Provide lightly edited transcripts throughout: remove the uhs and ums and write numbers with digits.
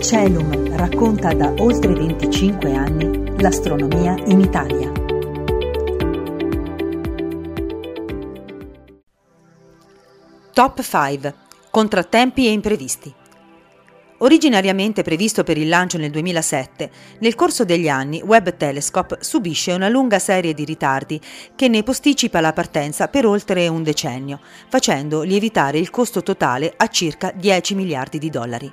Celum racconta da oltre 25 anni l'astronomia in Italia. Top 5. Contrattempi e imprevisti. Originariamente previsto per il lancio nel 2007, nel corso degli anni Webb Telescope subisce una lunga serie di ritardi che ne posticipa la partenza per oltre un decennio, facendo lievitare il costo totale a circa 10 miliardi di dollari.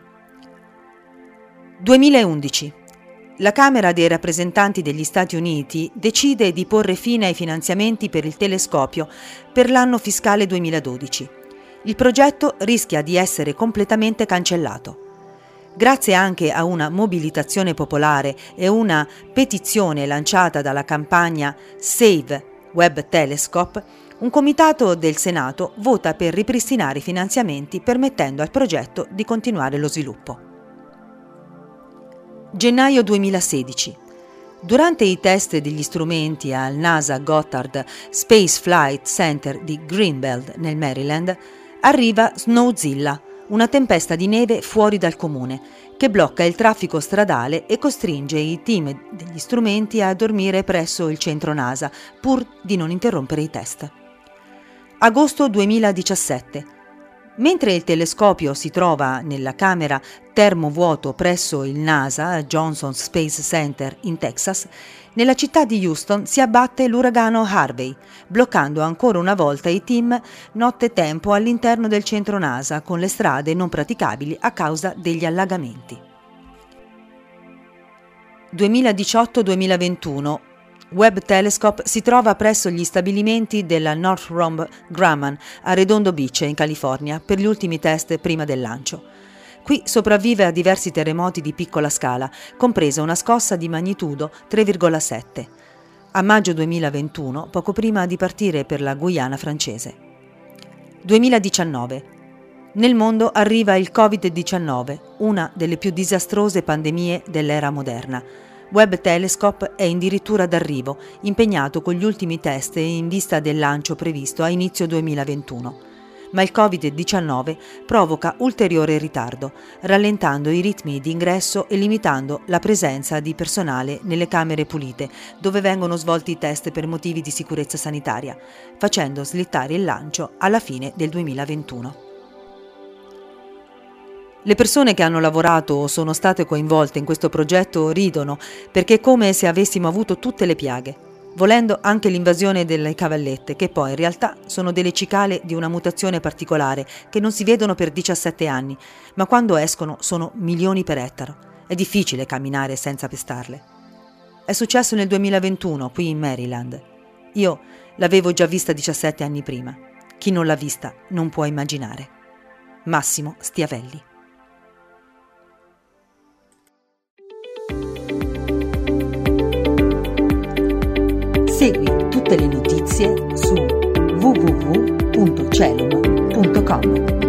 2011. La Camera dei rappresentanti degli Stati Uniti decide di porre fine ai finanziamenti per il telescopio per l'anno fiscale 2012. Il progetto rischia di essere completamente cancellato. Grazie anche a una mobilitazione popolare e una petizione lanciata dalla campagna Save Webb Telescope, un comitato del Senato vota per ripristinare i finanziamenti permettendo al progetto di continuare lo sviluppo. Gennaio 2016. Durante i test degli strumenti al NASA Goddard Space Flight Center di Greenbelt nel Maryland, arriva Snowzilla, una tempesta di neve fuori dal comune, che blocca il traffico stradale e costringe i team degli strumenti a dormire presso il centro NASA, pur di non interrompere i test. Agosto 2017. Mentre il telescopio si trova nella camera termovuoto presso il NASA Johnson Space Center in Texas, nella città di Houston si abbatte l'uragano Harvey, bloccando ancora una volta i team nottetempo all'interno del centro NASA, con le strade non praticabili a causa degli allagamenti. 2018-2021. Webb Telescope si trova presso gli stabilimenti della Northrop Grumman a Redondo Beach, in California, per gli ultimi test prima del lancio. Qui sopravvive a diversi terremoti di piccola scala, compresa una scossa di magnitudo 3,7. A maggio 2021, poco prima di partire per la Guyana francese. 2019. Nel mondo arriva il Covid-19, una delle più disastrose pandemie dell'era moderna. Webb Telescope è addirittura d'arrivo, impegnato con gli ultimi test in vista del lancio previsto a inizio 2021. Ma il Covid-19 provoca ulteriore ritardo, rallentando i ritmi di ingresso e limitando la presenza di personale nelle camere pulite, dove vengono svolti i test per motivi di sicurezza sanitaria, facendo slittare il lancio alla fine del 2021. Le persone che hanno lavorato o sono state coinvolte in questo progetto ridono, perché è come se avessimo avuto tutte le piaghe, volendo anche l'invasione delle cavallette, che poi in realtà sono delle cicale di una mutazione particolare che non si vedono per 17 anni, ma quando escono sono milioni per ettaro. È difficile camminare senza pestarle. È successo nel 2021 qui in Maryland. Io l'avevo già vista 17 anni prima. Chi non l'ha vista non può immaginare. Massimo Stiavelli. Segui tutte le notizie su www.celum.com.